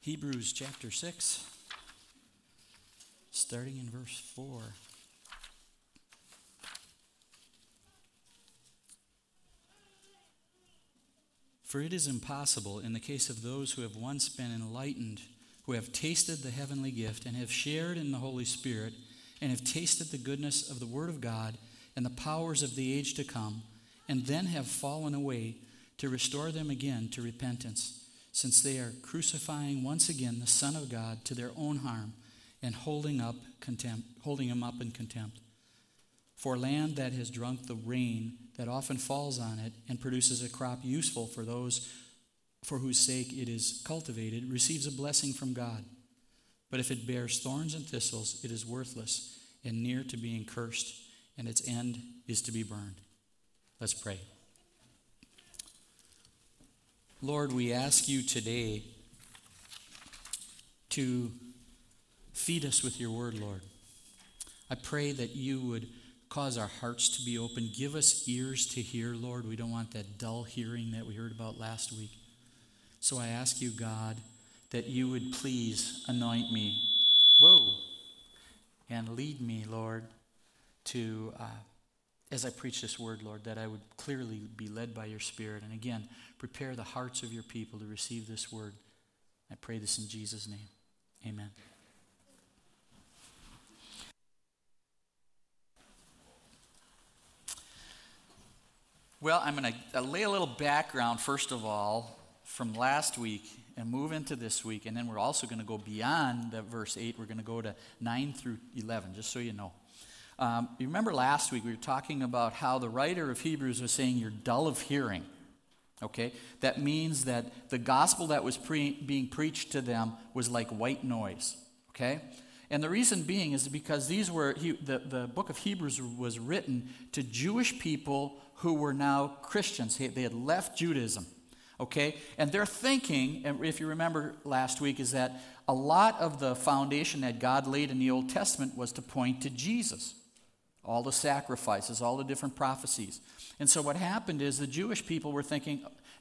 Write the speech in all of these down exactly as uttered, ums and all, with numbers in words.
Hebrews chapter six, starting in verse four. For it is impossible in the case of those who have once been enlightened, who have tasted the heavenly gift and have shared in the Holy Spirit, and have tasted the goodness of the Word of God and the powers of the age to come, and then have fallen away, to restore them again to repentance, since they are crucifying once again the Son of God to their own harm and holding up contempt, holding him up in contempt. For land that has drunk the rain that often falls on it and produces a crop useful for those for whose sake it is cultivated, receives a blessing from God. But if it bears thorns and thistles, it is worthless and near to being cursed, and its end is to be burned. Let's pray. Lord, we ask you today to feed us with your word, Lord. I pray that you would cause our hearts to be open. Give us ears to hear, Lord. We don't want that dull hearing that we heard about last week. So I ask you, God, that you would please anoint me. Whoa. And lead me, Lord, to, uh, as I preach this word, Lord, that I would clearly be led by your Spirit. And again, prepare the hearts of your people to receive this word. I pray this in Jesus' name. Amen. Well, I'm going to lay a little background, first of all, from last week and move into this week. And then we're also going to go beyond that verse eight. We're going to go to nine through eleven, just so you know. Um, you remember last week we were talking about how the writer of Hebrews was saying you're dull of hearing. Okay? That means that the gospel that was pre- being preached to them was like white noise. Okay? And the reason being is because these were, he, the, the book of Hebrews was written to Jewish people who were now Christians. They had left Judaism. Okay? And their thinking, and if you remember last week, is that a lot of the foundation that God laid in the Old Testament was to point to Jesus. All the sacrifices, all the different prophecies. And so what happened is the Jewish people were thinking,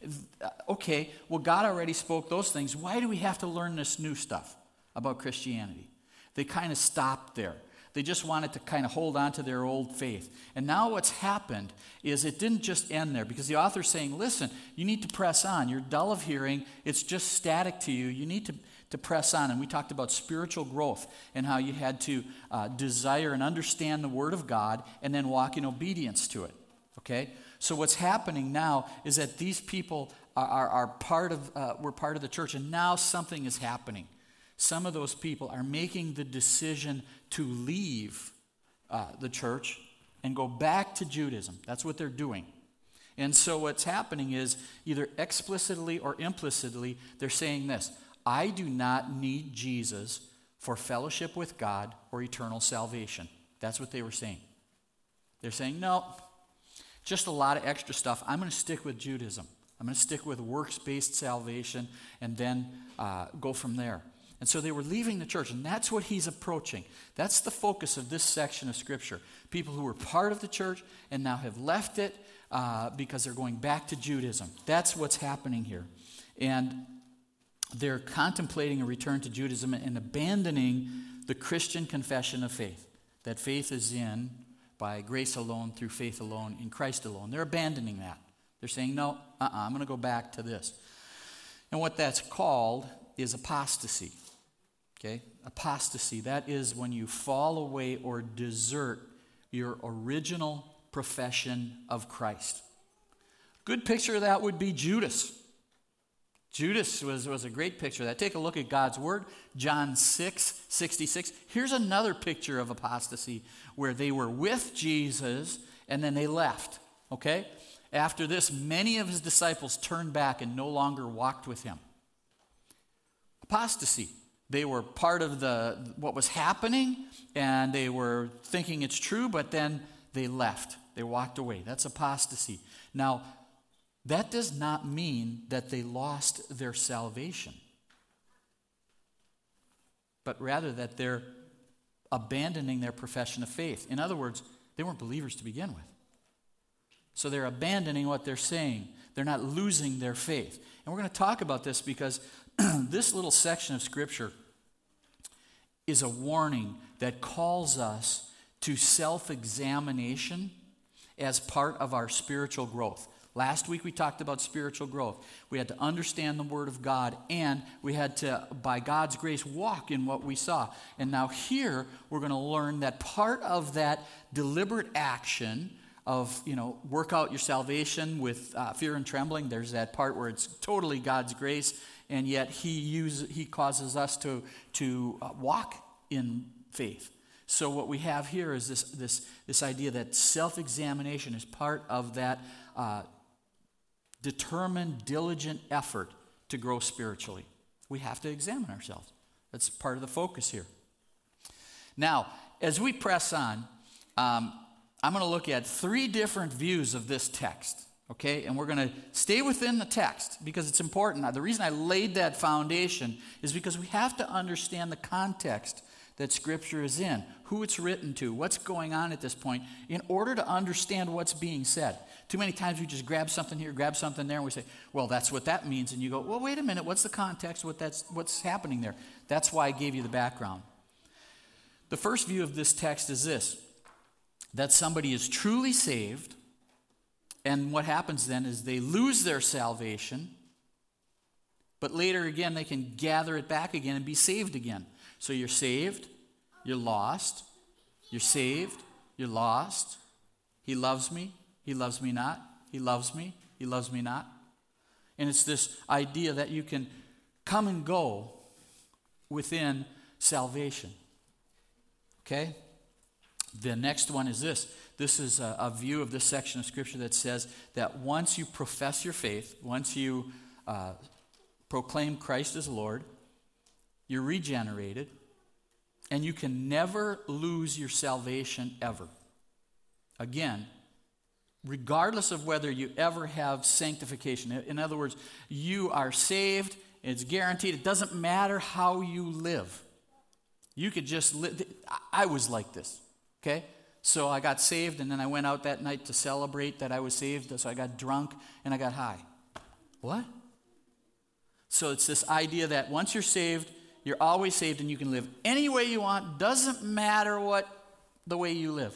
okay, well, God already spoke those things. Why do we have to learn this new stuff about Christianity? They kind of stopped there. They just wanted to kind of hold on to their old faith. And now what's happened is it didn't just end there, because the author's saying, listen, you need to press on. You're dull of hearing. It's just static to you. You need to, to press on. And we talked about spiritual growth and how you had to uh, desire and understand the Word of God and then walk in obedience to it. Okay? So what's happening now is that these people are, are, are part of, uh, we're part of the church, and now something is happening. Some of those people are making the decision to leave uh, the church and go back to Judaism. That's what they're doing. And so what's happening is either explicitly or implicitly, they're saying this: I do not need Jesus for fellowship with God or eternal salvation. That's what they were saying. They're saying, no, just a lot of extra stuff. I'm going to stick with Judaism. I'm going to stick with works-based salvation and then uh, go from there. And so they were leaving the church, and that's what he's approaching. That's the focus of this section of Scripture. People who were part of the church and now have left it uh, because they're going back to Judaism. That's what's happening here. And they're contemplating a return to Judaism and abandoning the Christian confession of faith, that faith is in by grace alone, through faith alone, in Christ alone. They're abandoning that. They're saying, no, uh-uh, I'm going to go back to this. And what that's called is apostasy. Okay? Apostasy, that is when you fall away or desert your original profession of Christ. Good picture of that would be Judas. Judas was, was a great picture of that. Take a look at God's Word, John six sixty-six. Here's another picture of apostasy where they were with Jesus and then they left. Okay? After this, many of his disciples turned back and no longer walked with him. Apostasy. They were part of the what was happening, and they were thinking it's true, but then they left. They walked away. That's apostasy. Now, that does not mean that they lost their salvation, but rather that they're abandoning their profession of faith. In other words, they weren't believers to begin with. So they're abandoning what they're saying. They're not losing their faith. And we're going to talk about this because this little section of Scripture is a warning that calls us to self-examination as part of our spiritual growth. Last week we talked about spiritual growth. We had to understand the Word of God, and we had to, by God's grace, walk in what we saw. And now here we're going to learn that part of that deliberate action of, you know, work out your salvation with uh, fear and trembling. There's that part where it's totally God's grace, and yet He uses, He causes us to to uh, walk in faith. So what we have here is this this this idea that self-examination is part of that uh, determined, diligent effort to grow spiritually. We have to examine ourselves. That's part of the focus here. Now, as we press on, um, I'm going to look at three different views of this text, okay? And we're going to stay within the text because it's important. Now, the reason I laid that foundation is because we have to understand the context that Scripture is in, who it's written to, what's going on at this point, in order to understand what's being said. Too many times we just grab something here, grab something there, and we say, well, that's what that means. And you go, well, wait a minute, what's the context, what that's, what's happening there? That's why I gave you the background. The first view of this text is this, that somebody is truly saved, and what happens then is they lose their salvation, but later again they can gather it back again and be saved again. So you're saved, you're lost, you're saved, you're lost. He loves me, he loves me not. He loves me, he loves me not. And it's this idea that you can come and go within salvation. Okay? The next one is this. This is a, a view of this section of Scripture that says that once you profess your faith, once you uh, proclaim Christ as Lord, you're regenerated, and you can never lose your salvation ever. Again, regardless of whether you ever have sanctification. In other words, you are saved, it's guaranteed. It doesn't matter how you live. You could just live. I was like this, okay? So I got saved, and then I went out that night to celebrate that I was saved, so I got drunk, and I got high. What? So it's this idea that once you're saved, you're always saved, and you can live any way you want. Doesn't matter what the way you live.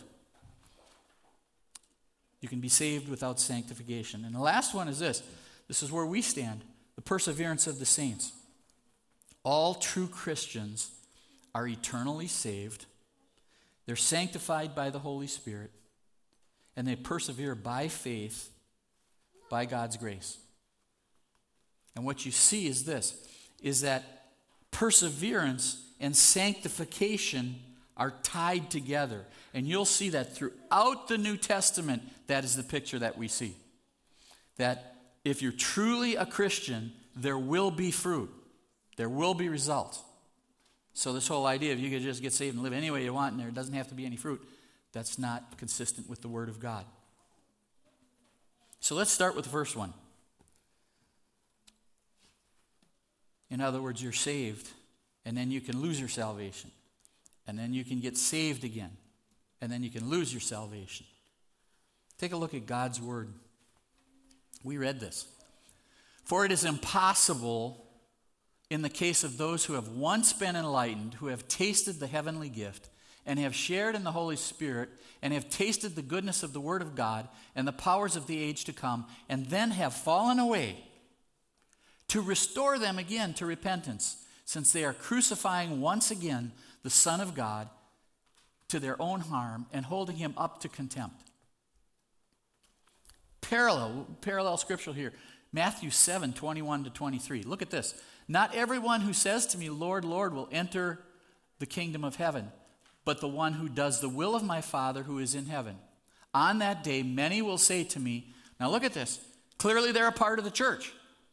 You can be saved without sanctification. And the last one is this. This is where we stand. The perseverance of the saints. All true Christians are eternally saved. They're sanctified by the Holy Spirit. And they persevere by faith, by God's grace. And what you see is this, is that perseverance and sanctification are tied together. And you'll see that throughout the New Testament, that is the picture that we see. That if you're truly a Christian, there will be fruit. There will be results. So this whole idea of you could just get saved and live any way you want and there doesn't have to be any fruit, that's not consistent with the Word of God. So let's start with the first one. In other words, you're saved, and then you can lose your salvation. And then you can get saved again, and then you can lose your salvation. Take a look at God's Word. We read this. For it is impossible in the case of those who have once been enlightened, who have tasted the heavenly gift, and have shared in the Holy Spirit, and have tasted the goodness of the Word of God, and the powers of the age to come, and then have fallen away, to restore them again to repentance, since they are crucifying once again the Son of God to their own harm and holding him up to contempt. Parallel, parallel scriptural here. Matthew seven, twenty-one to twenty-three. Look at this. Not everyone who says to me, Lord, Lord, will enter the kingdom of heaven, but the one who does the will of my Father who is in heaven. On that day, many will say to me, now look at this. Clearly they're a part of the church.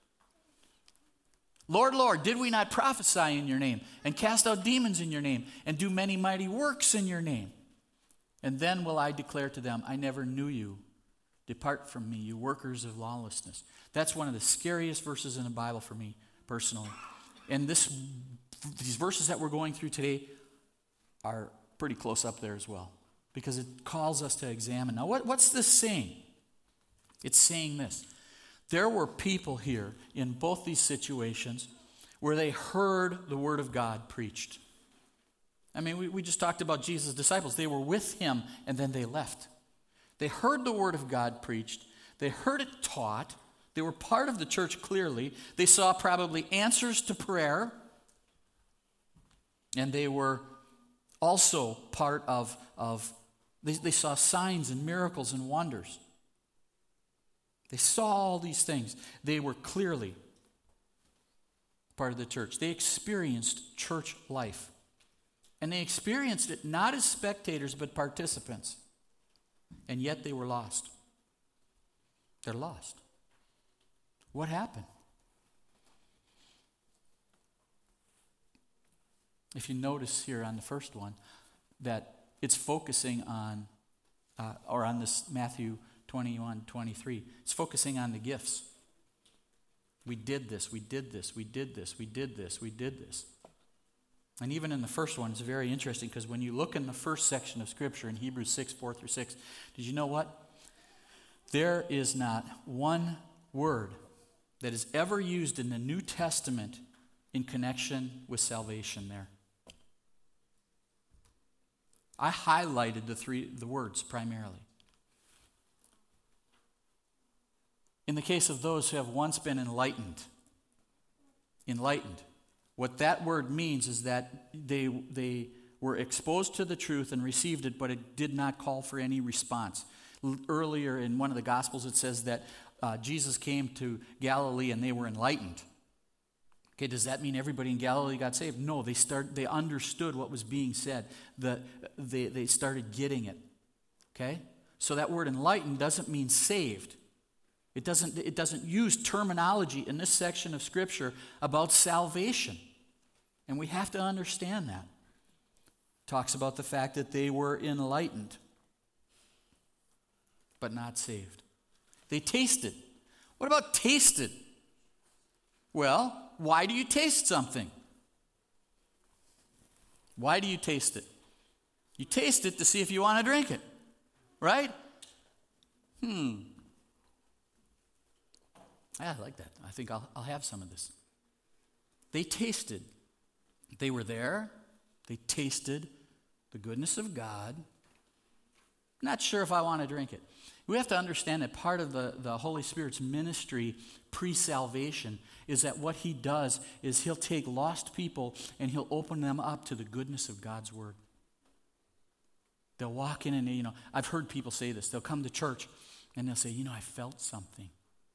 Lord, Lord, did we not prophesy in your name, and cast out demons in your name, and do many mighty works in your name? And then will I declare to them, I never knew you. Depart from me, you workers of lawlessness. That's one of the scariest verses in the Bible for me, personally. And this, these verses that we're going through today are pretty close up there as well, because it calls us to examine. Now, what, what's this saying? It's saying this. There were people here in both these situations where they heard the word of God preached. I mean, we, we just talked about Jesus' disciples. They were with him, and then they left. They heard the word of God preached. They heard it taught. They were part of the church clearly. They saw probably answers to prayer. And they were also part of, of they, they saw signs and miracles and wonders. They saw all these things. They were clearly part of the church. They experienced church life. And they experienced it not as spectators, but participants. And yet they were lost. They're lost. What happened? If you notice here on the first one, that it's focusing on, uh, or on this Matthew twenty-one, twenty-three, it's focusing on the gifts. We did this, we did this, we did this, we did this, we did this. And even in the first one, it's very interesting because when you look in the first section of Scripture in Hebrews six, four through six, did you know what? There is not one word that is ever used in the New Testament in connection with salvation there. I highlighted the three the words primarily. In the case of those who have once been enlightened, enlightened, what that word means is that they they were exposed to the truth and received it, but it did not call for any response. L- earlier in one of the Gospels, it says that uh, Jesus came to Galilee and they were enlightened. Okay, does that mean everybody in Galilee got saved? No, they start. They understood what was being said. The, they, they started getting it. Okay? So that word enlightened doesn't mean saved. It doesn't, it doesn't use terminology in this section of Scripture about salvation. And we have to understand that. It talks about the fact that they were enlightened, but not saved. They tasted. What about tasted? Well, why do you taste something? Why do you taste it? You taste it to see if you want to drink it, right? Hmm. Yeah, I like that. I think I'll, I'll have some of this. They tasted. They were there. They tasted the goodness of God. Not sure if I want to drink it. We have to understand that part of the, the Holy Spirit's ministry pre-salvation is that what he does is he'll take lost people and he'll open them up to the goodness of God's word. They'll walk in and, you know, I've heard people say this. They'll come to church and they'll say, you know, I felt something.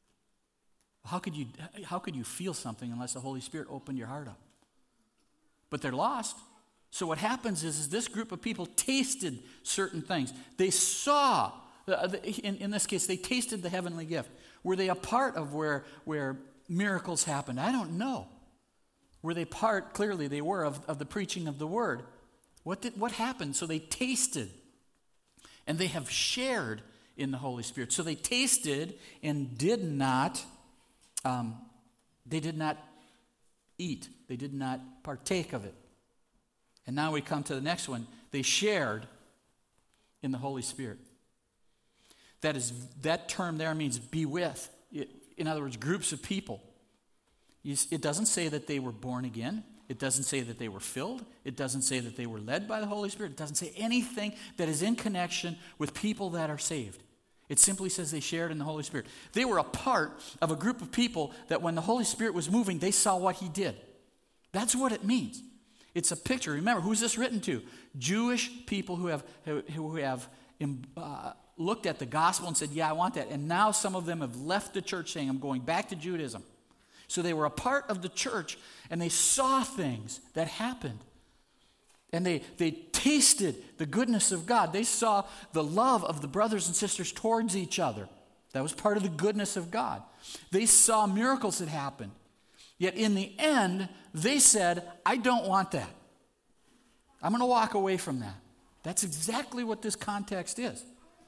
How could you, how could you feel something unless the Holy Spirit opened your heart up? But they're lost. So what happens is, is this group of people tasted certain things. They saw, in, in this case, they tasted the heavenly gift. Were they a part of where, where miracles happened? I don't know. Were they part, clearly they were, of, of the preaching of the word. What did, what happened? So they tasted. And they have shared in the Holy Spirit. So they tasted and did not Um, they did not eat. They did not partake of it. And now we come to the next one. They shared in the Holy Spirit. That is, that term there means be with. It, in other words, groups of people. It doesn't say that they were born again. It doesn't say that they were filled. It doesn't say that they were led by the Holy Spirit. It doesn't say anything that is in connection with people that are saved. It simply says they shared in the Holy Spirit. They were a part of a group of people that when the Holy Spirit was moving, they saw what he did. That's what it means. It's a picture. Remember, who's this written to? Jewish people who have who have uh, looked at the gospel and said, yeah, I want that. And now some of them have left the church saying, I'm going back to Judaism. So they were a part of the church, and they saw things that happened. And they, they tasted the goodness of God. They saw the love of the brothers and sisters towards each other. That was part of the goodness of God. They saw miracles that happened. Yet in the end, they said, I don't want that. I'm going to walk away from that. That's exactly what this context is.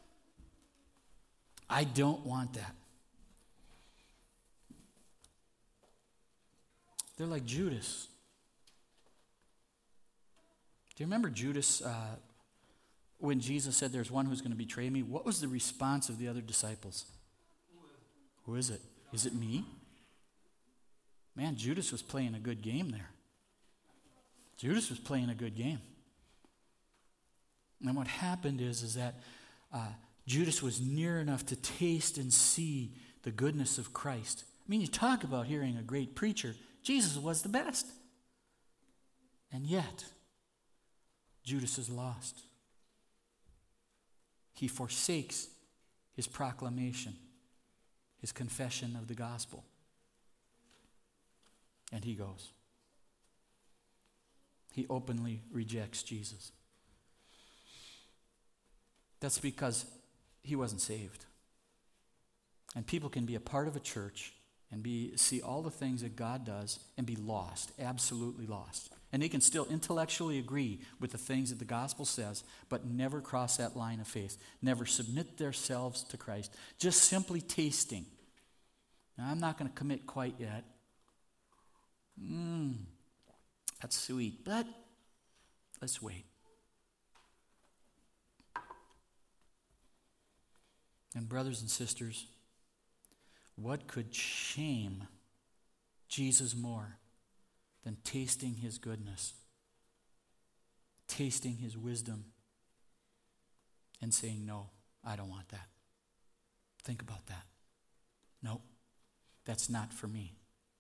I don't want that. They're like Judas. Do you remember Judas, uh, when Jesus said there's one who's going to betray me? What was the response of the other disciples? Who is it? Is it me? Man, Judas was playing a good game there. Judas was playing a good game. And what happened is, is that uh, Judas was near enough to taste and see the goodness of Christ. I mean, you talk about hearing a great preacher. Jesus was the best. And yet, Judas is lost. He forsakes his proclamation, his confession of the gospel. And he goes. He openly rejects Jesus. That's because he wasn't saved. And people can be a part of a church and be see all the things that God does and be lost, absolutely lost. And they can still intellectually agree with the things that the gospel says, but never cross that line of faith, never submit themselves to Christ, just simply tasting. Now, I'm not going to commit quite yet. Mmm, that's sweet, but let's wait. And brothers and sisters, what could shame Jesus more than tasting his goodness, tasting his wisdom, and saying, no, I don't want that. Think about that. No, that's not for me.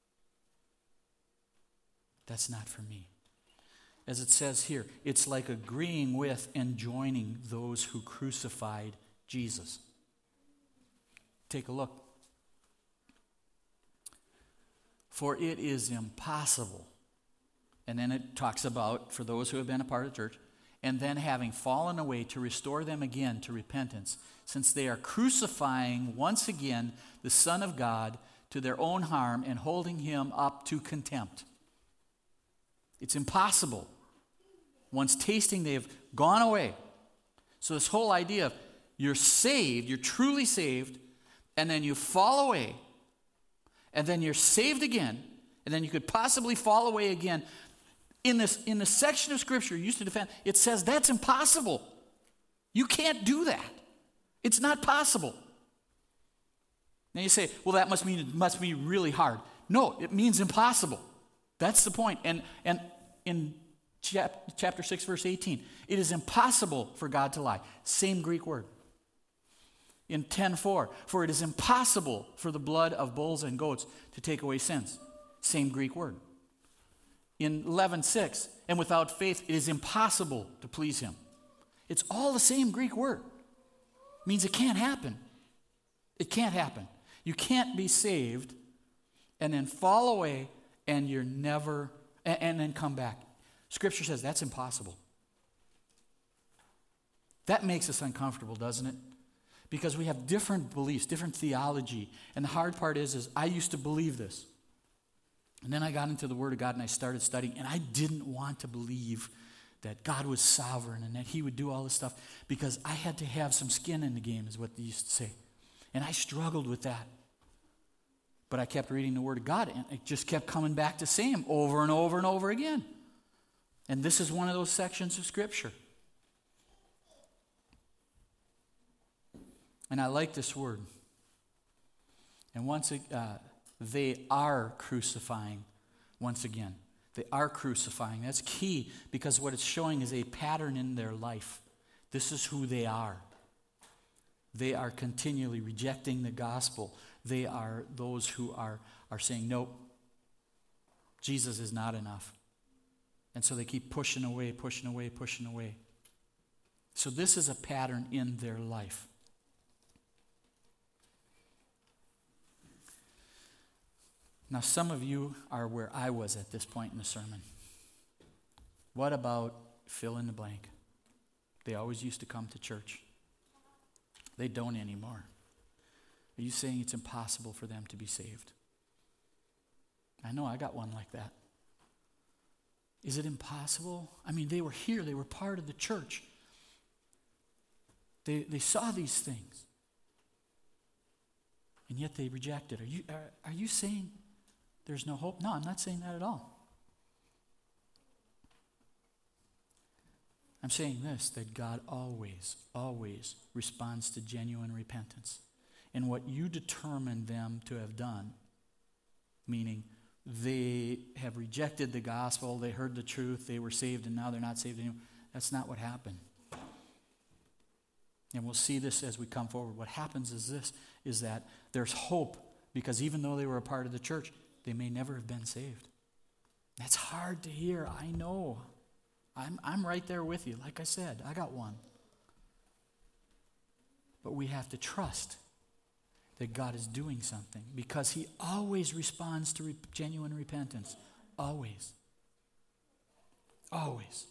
That's not for me. As it says here, it's like agreeing with and joining those who crucified Jesus. Take a look. For it is impossible. And then it talks about, for those who have been a part of the church, and then having fallen away to restore them again to repentance, since they are crucifying once again the Son of God to their own harm and holding him up to contempt. It's impossible. Once tasting, they've gone away. So this whole idea of you're saved, you're truly saved, and then you fall away, and then you're saved again, and then you could possibly fall away again. In this, in the section of Scripture used to defend, it says that's impossible. You can't do that. It's not possible. Now you say, well, that must mean it must be really hard. No, it means impossible. That's the point. And, and in chap, chapter six, verse eighteen, it is impossible for God to lie. Same Greek word. In ten four, for it is impossible for the blood of bulls and goats to take away sins. Same Greek word. In eleven six, and without faith it is impossible to please him. It's all the same Greek word. It means it can't happen. It can't happen. You can't be saved and then fall away and you're never, and, and then come back. Scripture says that's impossible. That makes us uncomfortable, doesn't it? Because we have different beliefs, different theology. And the hard part is, is I used to believe this. And then I got into the Word of God and I started studying, and I didn't want to believe that God was sovereign and that he would do all this stuff because I had to have some skin in the game, is what they used to say. And I struggled with that. But I kept reading the Word of God, and it just kept coming back to same over and over and over again. And this is one of those sections of Scripture. And I like this word. And once it, uh, they are crucifying once again. They are crucifying. That's key because what it's showing is a pattern in their life. This is who they are. They are continually rejecting the gospel. They are those who are, are saying, nope, Jesus is not enough. And so they keep pushing away, pushing away, pushing away. So this is a pattern in their life. Now, some of you are where I was at this point in the sermon. What about fill in the blank? They always used to come to church. They don't anymore. Are you saying it's impossible for them to be saved? I know I got one like that. Is it impossible? I mean, they were here. They were part of the church. They, they saw these things. And yet they rejected. Are you, are, are you saying there's no hope? No, I'm not saying that at all. I'm saying this, that God always, always responds to genuine repentance. And what you determine them to have done, meaning they have rejected the gospel, they heard the truth, they were saved, and now they're not saved anymore. That's not what happened. And we'll see this as we come forward. What happens is this, is that there's hope, because even though they were a part of the church, they may never have been saved. That's hard to hear, I know. I'm, I'm right there with you. Like I said, I got one. But we have to trust that God is doing something, because he always responds to re- genuine repentance. Always. Always.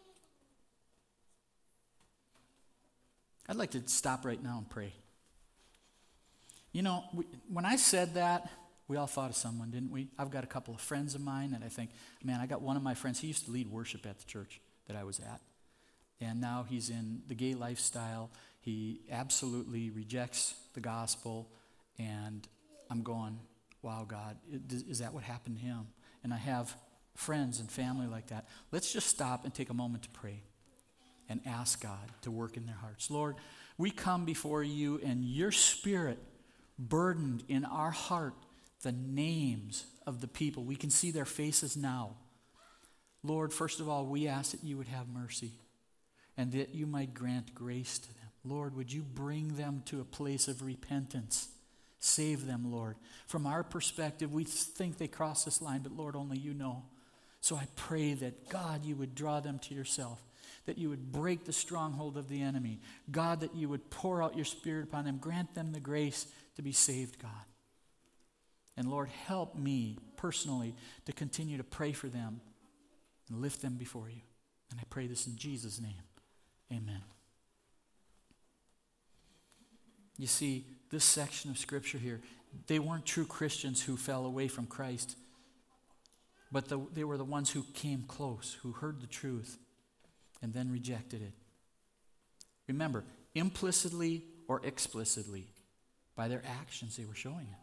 I'd like to stop right now and pray. You know, we, when I said that, we all thought of someone, didn't we? I've got a couple of friends of mine that I think, man, I got one of my friends, he used to lead worship at the church that I was at. And now he's in the gay lifestyle. He absolutely rejects the gospel. And I'm going, wow, God, is that what happened to him? And I have friends and family like that. Let's just stop and take a moment to pray and ask God to work in their hearts. Lord, we come before you, and your Spirit burdened in our heart the names of the people. We can see their faces now. Lord, first of all, we ask that you would have mercy and that you might grant grace to them. Lord, would you bring them to a place of repentance? Save them, Lord. From our perspective, we think they crossed this line, but Lord, only you know. So I pray that, God, you would draw them to yourself, that you would break the stronghold of the enemy. God, that you would pour out your Spirit upon them. Grant them the grace to be saved, God. And Lord, help me personally to continue to pray for them and lift them before you. And I pray this in Jesus' name. Amen. You see, this section of Scripture here, they weren't true Christians who fell away from Christ, but the, they were the ones who came close, who heard the truth, and then rejected it. Remember, implicitly or explicitly, by their actions they were showing it.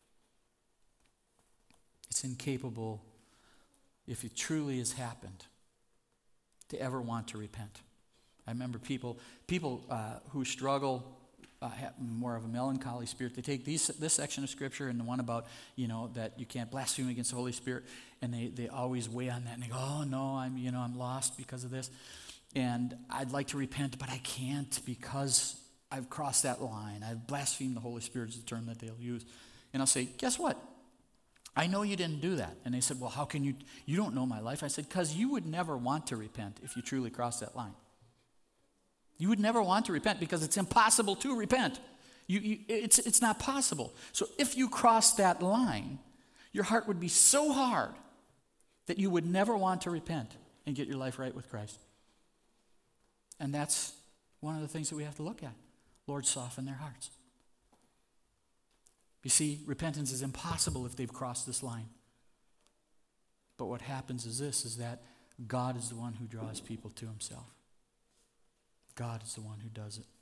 It's incapable, if it truly has happened, to ever want to repent. I remember people people uh, who struggle, uh, have more of a melancholy spirit. They take these, this section of Scripture and the one about, you know, that you can't blaspheme against the Holy Spirit, and they, they always weigh on that, and they go, oh no, I'm you know I'm lost because of this, and I'd like to repent, but I can't because I've crossed that line. I've blasphemed the Holy Spirit is the term that they'll use. And I'll say, guess what? I know you didn't do that. And they said, well, how can you, you don't know my life. I said, because you would never want to repent if you truly crossed that line. You would never want to repent because it's impossible to repent. You, you, it's, it's not possible. So if you crossed that line, your heart would be so hard that you would never want to repent and get your life right with Christ. And that's one of the things that we have to look at. Lord, soften their hearts. You see, repentance is impossible if they've crossed this line. But what happens is this, is that God is the one who draws people to himself. God is the one who does it.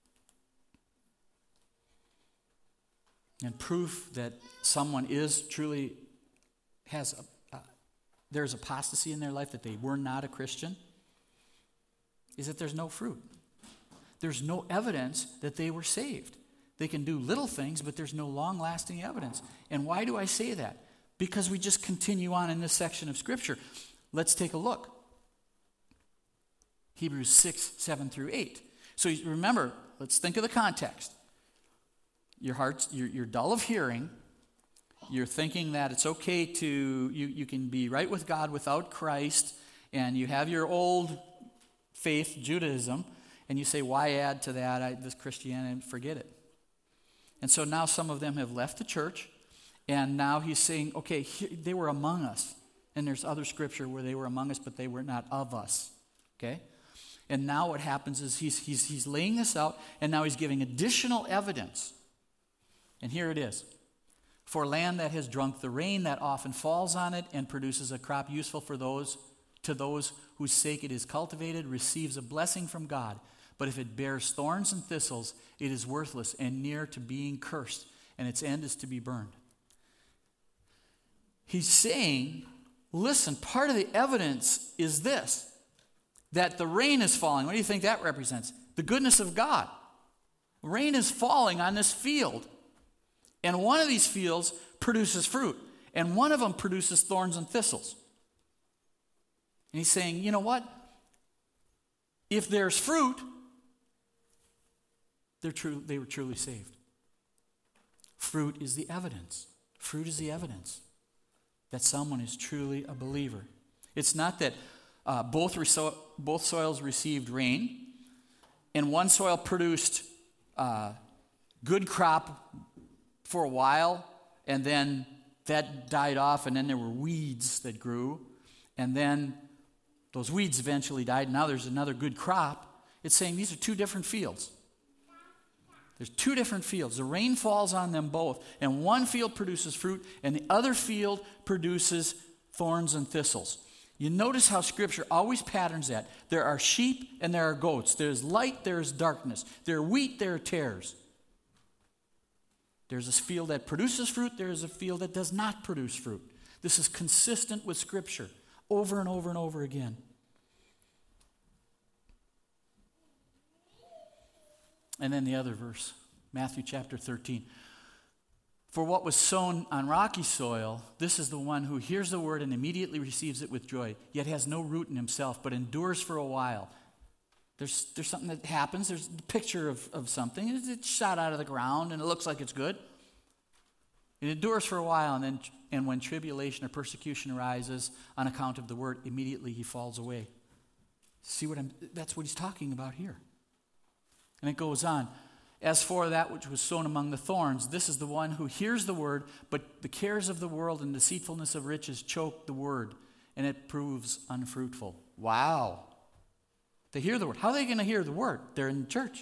And proof that someone is truly, has, a, uh, there's apostasy in their life, that they were not a Christian, is that there's no fruit. There's no evidence that they were saved. They can do little things, but there's no long-lasting evidence. And why do I say that? Because we just continue on in this section of Scripture. Let's take a look. Hebrews six, seven through eight. So remember, let's think of the context. Your heart's, you're, you're dull of hearing. You're thinking that it's okay to, you, you can be right with God without Christ, and you have your old faith, Judaism, and you say, why add to that I, this Christianity? Forget it. And so now some of them have left the church, and now he's saying, okay, here, they were among us. And there's other scripture where they were among us, but they were not of us. Okay? And now what happens is he's, he's, he's laying this out, and now he's giving additional evidence. And here it is. For land that has drunk the rain that often falls on it and produces a crop useful for those, to those whose sake it is cultivated, receives a blessing from God. But if it bears thorns and thistles, it is worthless and near to being cursed, and its end is to be burned. He's saying, listen, part of the evidence is this, that the rain is falling. What do you think that represents? The goodness of God. Rain is falling on this field, and one of these fields produces fruit. and one of them produces thorns and thistles. And he's saying, you know what? If there's fruit, they're true, they were truly saved. Fruit is the evidence. Fruit is the evidence that someone is truly a believer. It's not that uh, both, reso- both soils received rain, and one soil produced uh, good crop for a while, and then that died off, and then there were weeds that grew, and then those weeds eventually died, and now there's another good crop. It's saying these are two different fields. There's two different fields. The rain falls on them both, and one field produces fruit, and the other field produces thorns and thistles. You notice how Scripture always patterns that. There are sheep and there are goats. There's light, there's darkness. There are wheat, there are tares. There's a field that produces fruit, there's a field that does not produce fruit. This is consistent with Scripture over and over and over again. And then the other verse, Matthew chapter thirteen. For what was sown on rocky soil, this is the one who hears the word and immediately receives it with joy, yet has no root in himself, but endures for a while. There's, there's something that happens. There's a picture of, of something. It's, it's shot out of the ground, and it looks like it's good. It endures for a while, and then and when tribulation or persecution arises on account of the word, immediately he falls away. See what I'm? That's what he's talking about here. And it goes on. As for that which was sown among the thorns, this is the one who hears the word, but the cares of the world and deceitfulness of riches choke the word, and it proves unfruitful. Wow. They hear the word. How are they going to hear the word? They're in church.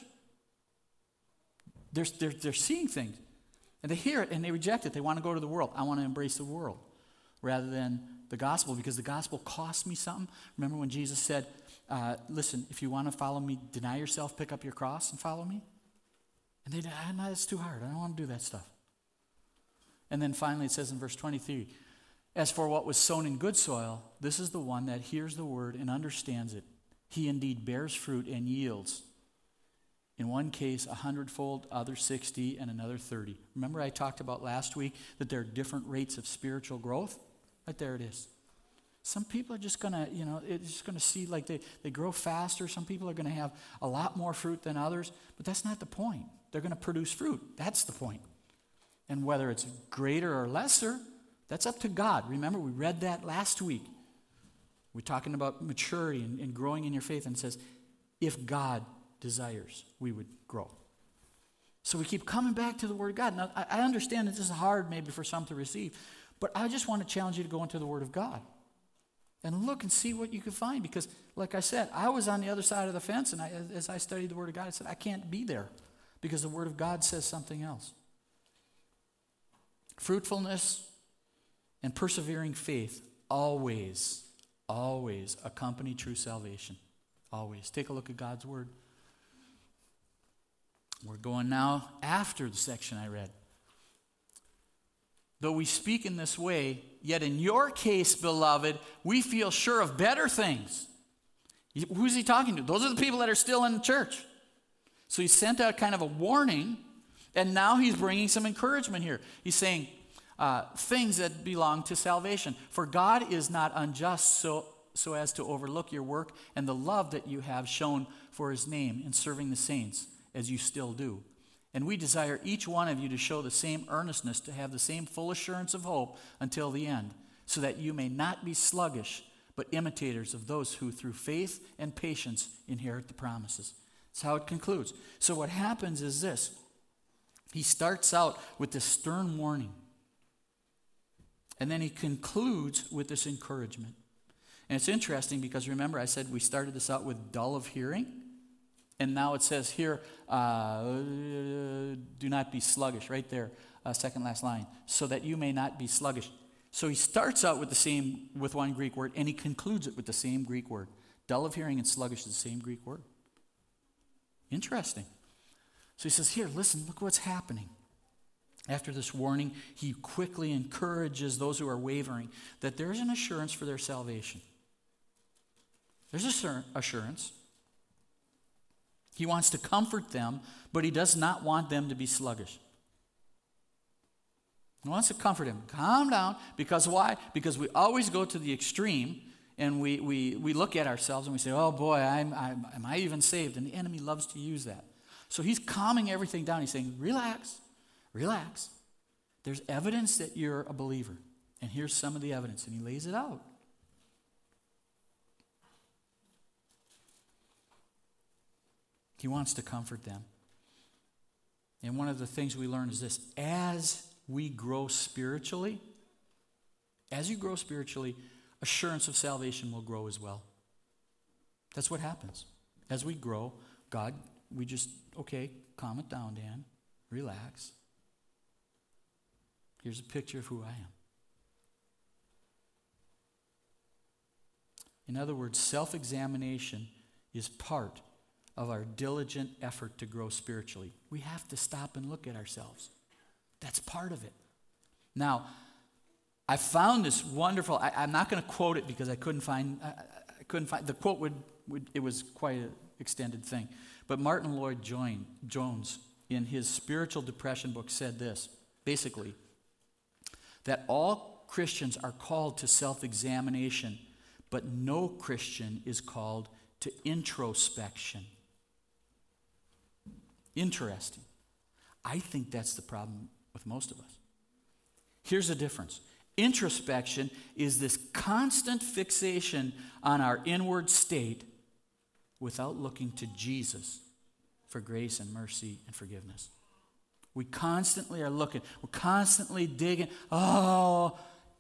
They're, they're, they're seeing things. And they hear it and they reject it. They want to go to the world. I want to embrace the world rather than the gospel, because the gospel costs me something. Remember when Jesus said, uh, listen, if you want to follow me, deny yourself, pick up your cross and follow me? And they ah, no, it's too hard. I don't want to do that stuff. And then finally it says in verse twenty-three, as for what was sown in good soil, this is the one that hears the word and understands it. He indeed bears fruit and yields. In one case, a hundredfold, other sixty, and another thirty. Remember I talked about last week that there are different rates of spiritual growth? Right there it is. Some people are just going to, you know, it's just going to see like they, they grow faster. Some people are going to have a lot more fruit than others. But that's not the point. They're going to produce fruit. That's the point. And whether it's greater or lesser, that's up to God. Remember, we read that last week. We're talking about maturity and, and growing in your faith. And it says, if God desires, we would grow. So we keep coming back to the Word of God. Now, I, I understand that this is hard maybe for some to receive. But I just want to challenge you to go into the Word of God. And look and see what you can find. Because, like I said, I was on the other side of the fence. And I, as I studied the Word of God, I said, I can't be there. Because the Word of God says something else. Fruitfulness and persevering faith always, always accompany true salvation. Always. Take a look at God's Word. We're going now after the section I read. Though we speak in this way, yet in your case, beloved, we feel sure of better things. Who's he talking to? Those are the people that are still in the church. So he sent out kind of a warning, and now he's bringing some encouragement here. He's saying uh, things that belong to salvation. For God is not unjust so, so as to overlook your work and the love that you have shown for his name in serving the saints, as you still do. And we desire each one of you to show the same earnestness, to have the same full assurance of hope until the end, so that you may not be sluggish, but imitators of those who through faith and patience inherit the promises. That's how it concludes. So what happens is this. He starts out with this stern warning. And then he concludes with this encouragement. And it's interesting because remember I said we started this out with dull of hearing. And now it says here, uh, do not be sluggish, right there, uh, second last line, so that you may not be sluggish. So he starts out with the same, with one Greek word, and he concludes it with the same Greek word. Dull of hearing and sluggish is the same Greek word. Interesting. So he says, here, listen, look what's happening. After this warning, he quickly encourages those who are wavering that there is an assurance for their salvation. There's assurance. He wants to comfort them, but he does not want them to be sluggish. He wants to comfort him. Calm down. Because why? Because we always go to the extreme, and we, we, we look at ourselves and we say, oh boy, I'm, I'm, am I even saved? And the enemy loves to use that. So he's calming everything down. He's saying, relax, relax. There's evidence that you're a believer. And here's some of the evidence. And he lays it out. He wants to comfort them. And one of the things we learn is this: as we grow spiritually, as you grow spiritually, assurance of salvation will grow as well. That's what happens. As we grow, God, we just, okay, calm it down, Dan. Relax. Here's a picture of who I am. In other words, self-examination is part of our diligent effort to grow spiritually. We have to stop and look at ourselves. That's part of it. Now, I found this wonderful, I, I'm not going to quote it because I couldn't find, I, I couldn't find, the quote would, would, it was quite an extended thing. But Martin Lloyd-Jones, in his Spiritual Depression book, said this, basically, that all Christians are called to self-examination, but no Christian is called to introspection. Interesting. I think that's the problem with most of us. Here's the difference. Introspection is this constant fixation on our inward state without looking to Jesus for grace and mercy and forgiveness. We constantly are looking. We're constantly digging. Oh,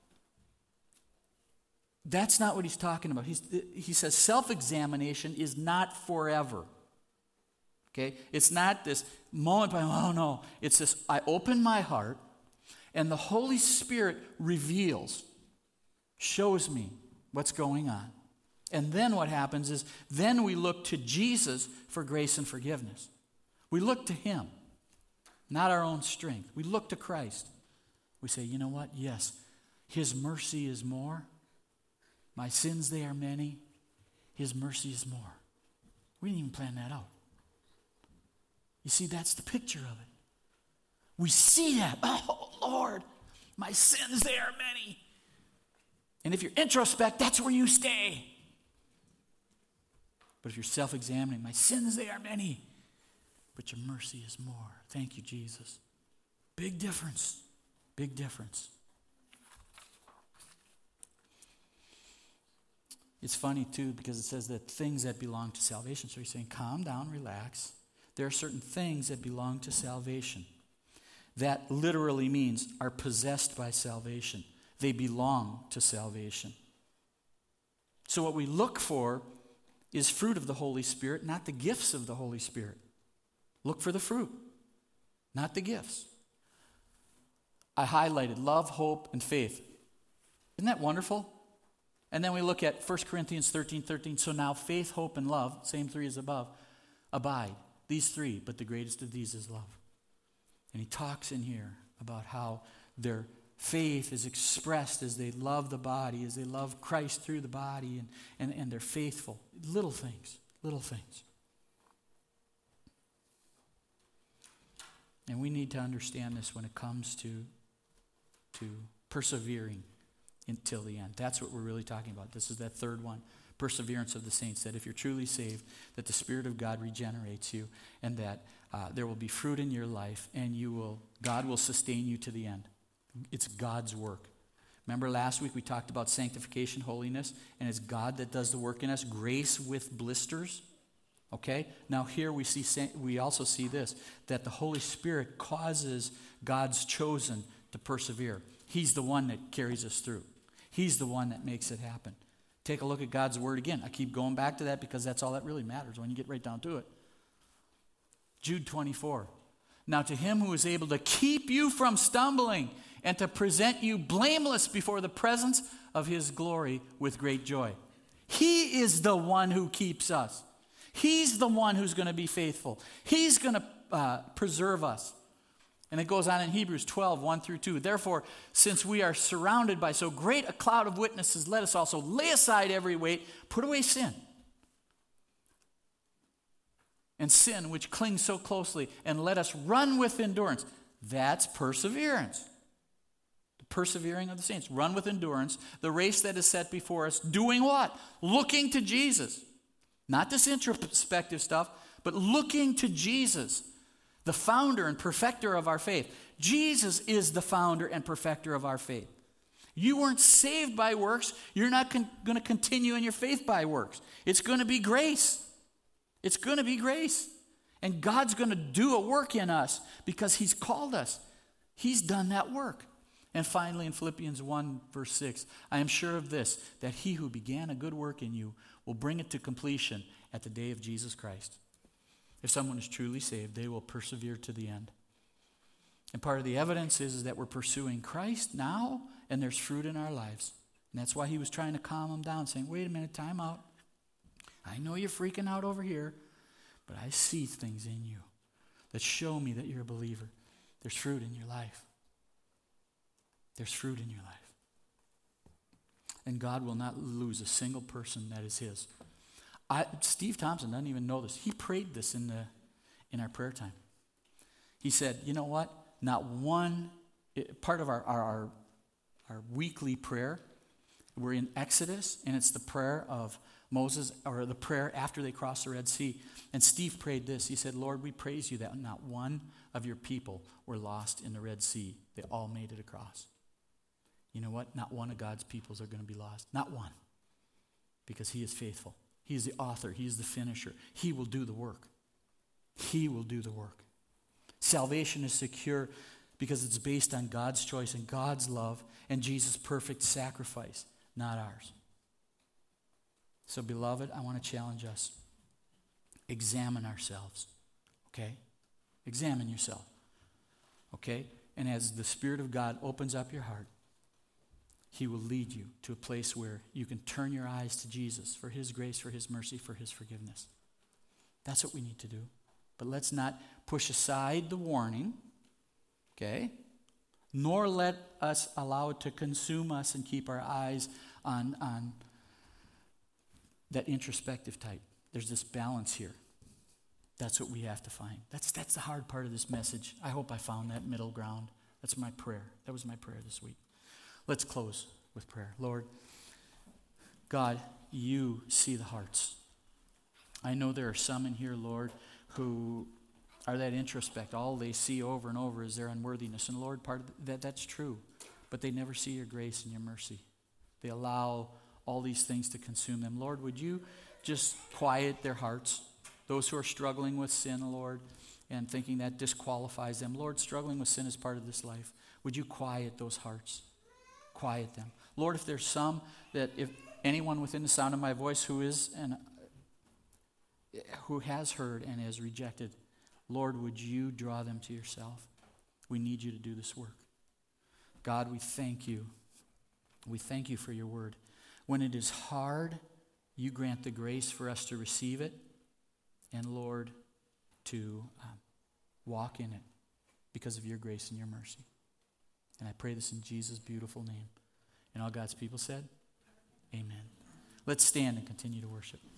that's not what he's talking about. He's, he says self-examination is not forever. Okay? It's not this moment by, oh no. It's this, I open my heart, and the Holy Spirit reveals, shows me what's going on. And then what happens is, then we look to Jesus for grace and forgiveness. We look to him, not our own strength. We look to Christ. We say, you know what? Yes, his mercy is more. My sins, they are many. His mercy is more. We didn't even plan that out. You see, that's the picture of it. We see that. Oh, Lord, my sins, they are many. And if you're introspect, that's where you stay. But if you're self-examining, my sins, they are many, but your mercy is more. Thank you, Jesus. Big difference. Big difference. It's funny, too, because it says that things that belong to salvation. So he's saying, calm down, relax. There are certain things that belong to salvation. That literally means are possessed by salvation. They belong to salvation. So what we look for is fruit of the Holy Spirit, not the gifts of the Holy Spirit. Look for the fruit, not the gifts. I highlighted love, hope, and faith. Isn't that wonderful? And then we look at First Corinthians thirteen thirteen. So now faith, hope, and love, same three as above, abide. These three, but the greatest of these is love. And he talks in here about how their faith is expressed as they love the body, as they love Christ through the body, and, and, and they're faithful. Little things, little things. And we need to understand this when it comes to, to persevering until the end. That's what we're really talking about. This is that third one. Perseverance of the saints, that if you're truly saved, that the Spirit of God regenerates you, and that uh, there will be fruit in your life, and you will, God will sustain you to the end. It's God's work. Remember last week we talked about sanctification, holiness, and it's God that does the work in us. Grace with blisters. Okay? Now here we see, we also see this, that the Holy Spirit causes God's chosen to persevere. He's the one that carries us through. He's the one that makes it happen. Take a look at God's word again. I keep going back to that because that's all that really matters when you get right down to it. Jude twenty-four. Now to him who is able to keep you from stumbling and to present you blameless before the presence of his glory with great joy. He is the one who keeps us. He's the one who's going to be faithful. He's going to uh, preserve us. And it goes on in Hebrews twelve, one through two. Therefore, since we are surrounded by so great a cloud of witnesses, let us also lay aside every weight, put away sin. And sin which clings so closely, and let us run with endurance. That's perseverance. persevering of the saints. Run with endurance the race that is set before us. Doing what? Looking to Jesus. Not this introspective stuff, but looking to Jesus, the founder and perfecter of our faith. Jesus is the founder and perfecter of our faith. You weren't saved by works. You're not con- going to continue in your faith by works. It's going to be grace. It's going to be grace. And God's going to do a work in us because he's called us. He's done that work. And finally, in Philippians one, verse six, I am sure of this, that he who began a good work in you will bring it to completion at the day of Jesus Christ. If someone is truly saved, they will persevere to the end. And part of the evidence is, is that we're pursuing Christ now, and there's fruit in our lives. And that's why he was trying to calm them down, saying, wait a minute, time out. I know you're freaking out over here, but I see things in you that show me that you're a believer. There's fruit in your life. There's fruit in your life. And God will not lose a single person that is his. I, Steve Thompson doesn't even know this. He prayed this in the in our prayer time. He said, you know what? Not one, it, part of our, our, our, our weekly prayer, we're in Exodus, and it's the prayer of Moses, or the prayer after they crossed the Red Sea. And Steve prayed this. He said, Lord, we praise you that not one of your people were lost in the Red Sea. They all made it across. You know what? Not one of God's peoples are going to be lost. Not one. Because he is faithful. He is the author. He is the finisher. He will do the work. He will do the work. Salvation is secure because it's based on God's choice and God's love and Jesus' perfect sacrifice, not ours. So, beloved, I want to challenge us. Examine ourselves, okay? Examine yourself, okay? And as the Spirit of God opens up your heart, he will lead you to a place where you can turn your eyes to Jesus for his grace, for his mercy, for his forgiveness. That's what we need to do. But let's not push aside the warning, okay? Nor let us allow it to consume us and keep our eyes on, on that introspective type. There's this balance here. That's what we have to find. That's, that's the hard part of this message. I hope I found that middle ground. That's my prayer. That was my prayer this week. Let's close with prayer. Lord, God, you see the hearts. I know there are some in here, Lord, who are that introspect. All they see over and over is their unworthiness. And Lord, part of that, that's true. But they never see your grace and your mercy. They allow all these things to consume them. Lord, would you just quiet their hearts? Those who are struggling with sin, Lord, and thinking that disqualifies them. Lord, struggling with sin is part of this life. Would you quiet those hearts? Quiet them. Lord, if there's some that if anyone within the sound of my voice who is and who has heard and has rejected, Lord, would you draw them to yourself? We need you to do this work. God, we thank you. We thank you for your word. When it is hard, you grant the grace for us to receive it and, Lord, to um, walk in it because of your grace and your mercy. And I pray this in Jesus' beautiful name. And all God's people said, amen. Let's stand and continue to worship.